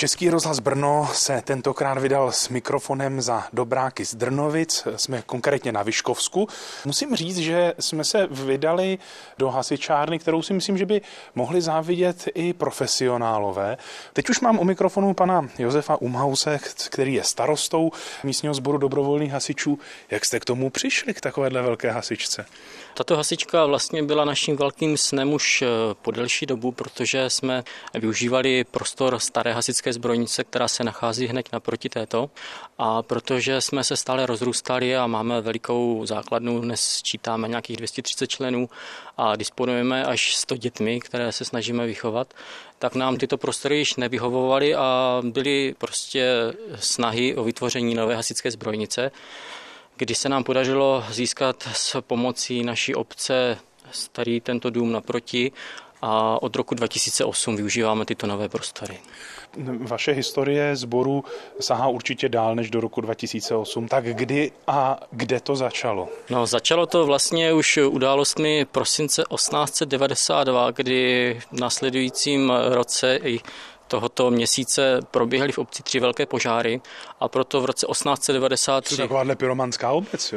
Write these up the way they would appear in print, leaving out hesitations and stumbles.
Český rozhlas Brno se tentokrát vydal s mikrofonem za dobráky z Drnovic, jsme konkrétně na Vyškovsku. Musím říct, že jsme se vydali do hasičárny, kterou si myslím, že by mohli závidět i profesionálové. Teď už mám u mikrofonu pana Josefa Umhause, který je starostou místního sboru dobrovolných hasičů. Jak jste k tomu přišli, k takovéhle velké hasičce? Tato hasička vlastně byla naším velkým snem už po delší dobu, protože jsme využívali prostor staré hasičské zbrojnice, která se nachází hned naproti této. A protože jsme se stále rozrůstali a máme velikou základnu, dnes sčítáme nějakých 230 členů a disponujeme až 100 dětmi, které se snažíme vychovat, tak nám tyto prostory již nevyhovovaly a byly prostě snahy o vytvoření nové hasičské zbrojnice, kdy se nám podařilo získat s pomocí naší obce starý tento dům naproti a od roku 2008 využíváme tyto nové prostory. Vaše historie sboru sahá určitě dál než do roku 2008. Tak kdy a kde to začalo? No, začalo to vlastně už událostmi prosince 1892, kdy v následujícím roce i tohoto měsíce probíhaly v obci 3 velké požáry a proto v roce 1893... To je takováhle pyromanská obec, jo?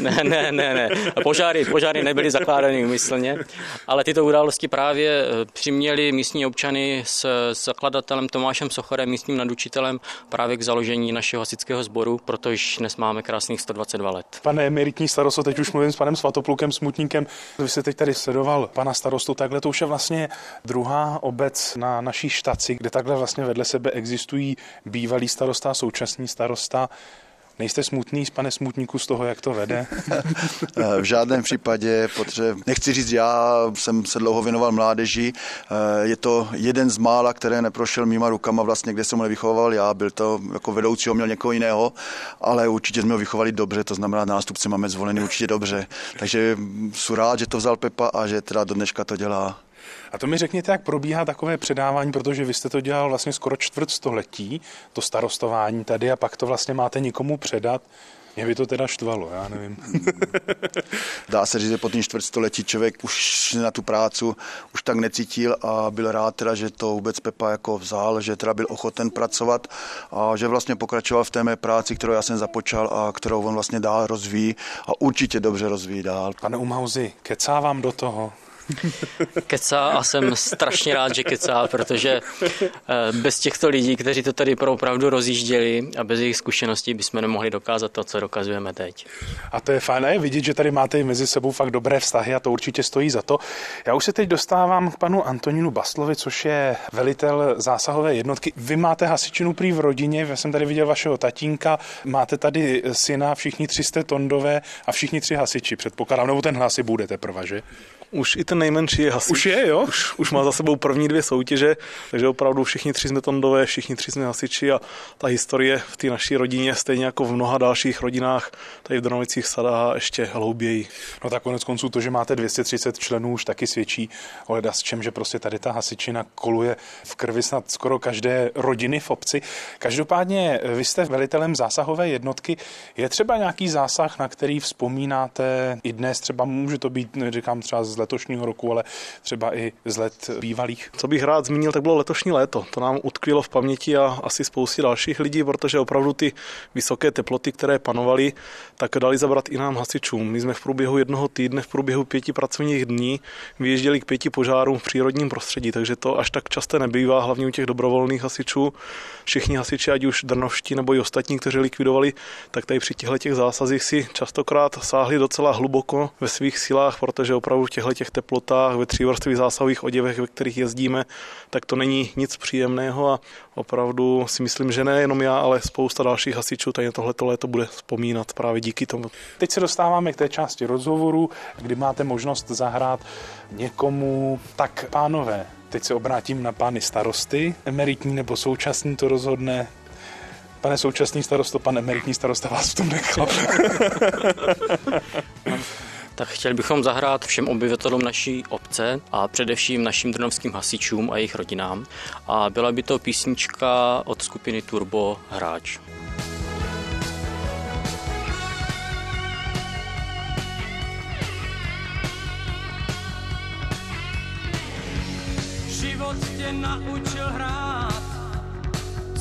Ne. Požáry nebyly zakládány úmyslně, ale tyto události právě přiměly místní občany s zakladatelem Tomášem Sochorem, místním nadučitelem, právě k založení našeho hasičského sboru, protože dnes máme krásných 122 let. Pane emeritní starosto, teď už mluvím s panem Svatoplukem Smutníkem. Vy jste teď tady sledoval pana starostu, takhle to už je vlastně druhá obec na naší štaci, kde takhle vlastně vedle sebe existují bývalý starosta a současný starosta. Nejste smutný, pane Smutníku, z toho, jak to vede? V žádném případě, protože nechci říct, já jsem se dlouho věnoval mládeži. Je to jeden z mála, které neprošel mýma rukama vlastně, kde jsem ho nevychoval. Já byl to jako vedoucí, měl někoho jiného, ale určitě jsme ho vychovali dobře, to znamená, nástupce máme zvolený určitě dobře. Takže jsem rád, že to vzal Pepa a že teda do dneška to dělá. A to mi řekněte, jak probíhá takové předávání, protože vy jste to dělal vlastně skoro čtvrtstoletí, to starostování tady, a pak to vlastně máte někomu předat. Mě by to teda štvalo, já nevím. Dá se říct, že po tím čtvrtstoletí člověk už na tu prácu už tak necítil a byl rád teda, že to vůbec Pepa jako vzal, že teda byl ochoten pracovat a že vlastně pokračoval v té mé práci, kterou já jsem započal a kterou on vlastně dál rozvíjí a určitě dobře rozvíjí dál. Pane Umhausi, kecá vám do toho? Kecá a jsem strašně rád, že kecá, protože bez těchto lidí, kteří to tady opravdu rozjížděli a bez jejich zkušeností bychom nemohli dokázat to, co dokazujeme teď. A to je fajn, je vidět, že tady máte mezi sebou fakt dobré vztahy a to určitě stojí za to. Já už se teď dostávám k panu Antonínu Bastlovi, což je velitel zásahové jednotky. Vy máte hasičinu prý v rodině, já jsem tady viděl vašeho tatínka, máte tady syna, všichni 300 tondové a všichni 3 hasiči, předpokládám, nebo ten hlasy bude teprve, že? Už i ten nejmenší je hasič. Už je, jo? Už má za sebou první 2 soutěže, takže opravdu všichni 3 jsme tondové, všichni 3 jsme hasiči a ta historie v té naší rodině, stejně jako v mnoha dalších rodinách, tady v Drnovicích sadá ještě hlouběji. No tak konec konců to, že máte 230 členů, už taky svědčí o ledasčem, že prostě tady ta hasičina koluje v krvi snad skoro každé rodiny v obci. Každopádně vy jste velitelem zásahové jednotky. Je třeba nějaký zásah, na který vzpomínáte i dnes, třeba může to být, říkám třeba z letošního roku, ale třeba i z let bývalých? Co bych rád zmínil, tak bylo letošní léto. To nám utkvělo v paměti a asi spoustě dalších lidí, protože opravdu ty vysoké teploty, které panovaly, tak dali zabrat i nám hasičům. My jsme v průběhu 1 týdne, v průběhu 5 pracovních dní vyjížděli k 5 požárům v přírodním prostředí, takže to až tak časté nebývá, hlavně u těch dobrovolných hasičů. Všichni hasiči, ať už drnovští nebo i ostatní, kteří likvidovali, tak tady při těchto zásazích si častokrát sáhli docela hluboko ve svých silách, protože opravdu v těch teplotách, ve 3vrstvých zásahových oděvech, ve kterých jezdíme, tak to není nic příjemného a opravdu si myslím, že nejenom já, ale spousta dalších hasičů tady tohleto léto bude vzpomínat právě díky tomu. Teď se dostáváme k té části rozhovoru, kdy máte možnost zahrát někomu. Tak pánové, teď se obrátím na pány starosty, emeritní nebo současný, to rozhodne. Pane současný starosto, pan emeritní starosta vás v tom nechal. Tak chtěli bychom zahrát všem obyvatelům naší obce a především našim drnovským hasičům a jejich rodinám. A byla by to písnička od skupiny Turbo Hráč. Život tě naučil hrát,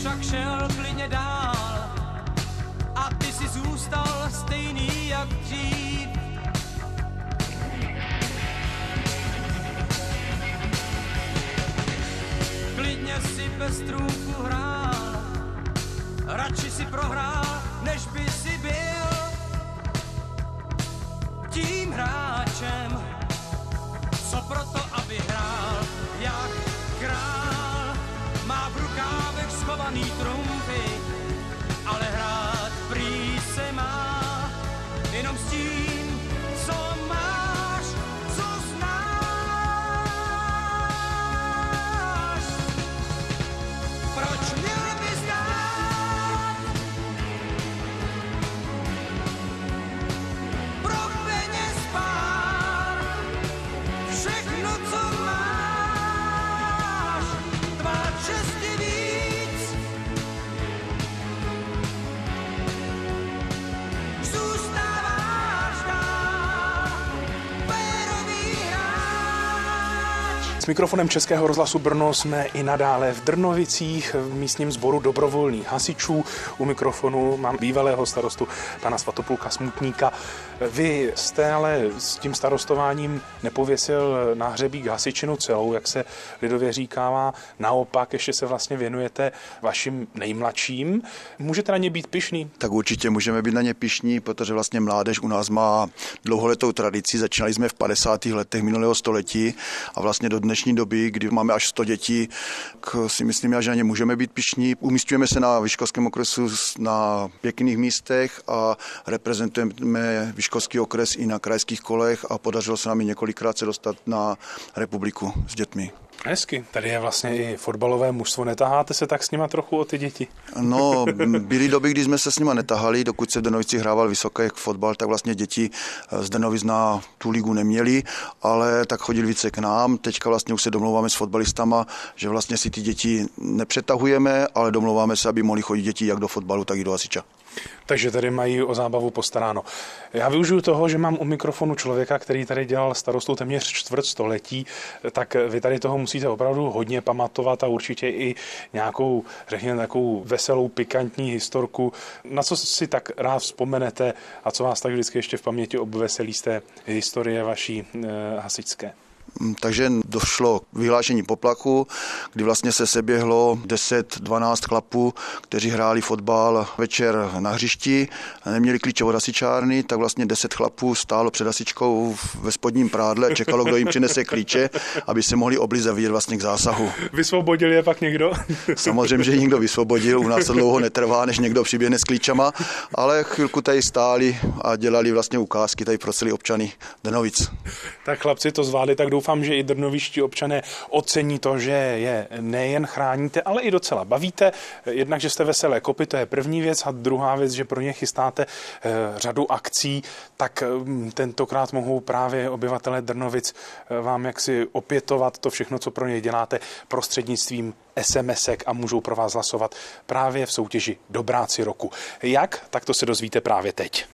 však šel klidně dál a ty si zůstal stejný jak dřív. Klidně si bez trůku hrál, radši si prohrál, než by si byl tím hráčem, co proto, aby hrál jak král. Má v rukávech schovaný trumfy, ale hrát prý se má jenom s tím, co máš, co znáš. Proč měl bys dát pro peněz pár všechno, co máš, tvá čest je víc. Zůstáváš dál férový hráč. S mikrofonem Českého rozhlasu Brno jsme i nadále v Drnovicích v místním sboru dobrovolných hasičů. U mikrofonu mám bývalého starostu pana Svatopluka Smutníka. Vy jste ale s tím starostováním nepověsil na hřebík hasičinu celou, jak se lidově říkává. Naopak ještě se vlastně věnujete vašim nejmladším. Můžete na ně být pyšný? Tak určitě můžeme být na ně pyšní, protože vlastně mládež u nás má dlouholetou tradici. Začínali jsme v 50. letech minulého století a vlastně do dnešní doby, kdy máme až 100 dětí, si myslím, že na ně můžeme být pyšní. Umístujeme se na Vyškovském okresu na pěkných místech a reprezentujeme Vyškovský okres i na krajských kolech a podařilo se nám i několikrát se dostat na republiku s dětmi. Hezky. Tady je vlastně i fotbalové mužstvo. Netaháte se tak s nima trochu o ty děti? No, byly doby, kdy jsme se s nima netahali, dokud se v Drnovicích hrával vysoký fotbal, tak vlastně děti z Drnovic na tu ligu neměli, ale tak chodili více k nám. Teďka vlastně už se domlouváme s fotbalistama, že vlastně si ty děti nepřetahujeme, ale domlouváme se, aby mohli chodit děti jak do fotbalu, tak i do hasiča. Takže tady mají o zábavu postaráno. Já využiju toho, že mám u mikrofonu člověka, který tady dělal starostou téměř čtvrtstoletí, tak vy tady toho musíte opravdu hodně pamatovat a určitě i nějakou, řekněme, takovou veselou, pikantní historku. Na co si tak rád vzpomenete a co vás tak vždycky ještě v paměti obveselí z té historie vaší hasičské? Takže došlo k vyhlášení poplachu, kdy vlastně se seběhlo 10-12 chlapů, kteří hráli fotbal večer na hřišti, neměli klíče od hasičárny, tak vlastně 10 chlapů stálo před hasičkou ve spodním prádle a čekalo, kdo jim přinese klíče, aby se mohli oblize vidět vlastně k zásahu. Vysvobodil je pak někdo? Samozřejmě, že někdo vysvobodil, u nás to dlouho netrvá, než někdo přiběhne s klíčama, ale chvilku tady stáli a dělali vlastně ukázky tady pro celý občany Drnovic. Tak chlapci to zvládli, tak doufám, že i drnoviští občané ocení to, že je nejen chráníte, ale i docela bavíte. Jednak, že jste veselé kopy, to je první věc, a druhá věc, že pro ně chystáte řadu akcí, tak tentokrát mohou právě obyvatelé Drnovic vám jaksi opětovat to všechno, co pro ně děláte prostřednictvím SMS-ek a můžou pro vás hlasovat právě v soutěži Dobráci roku. Jak? Tak to se dozvíte právě teď.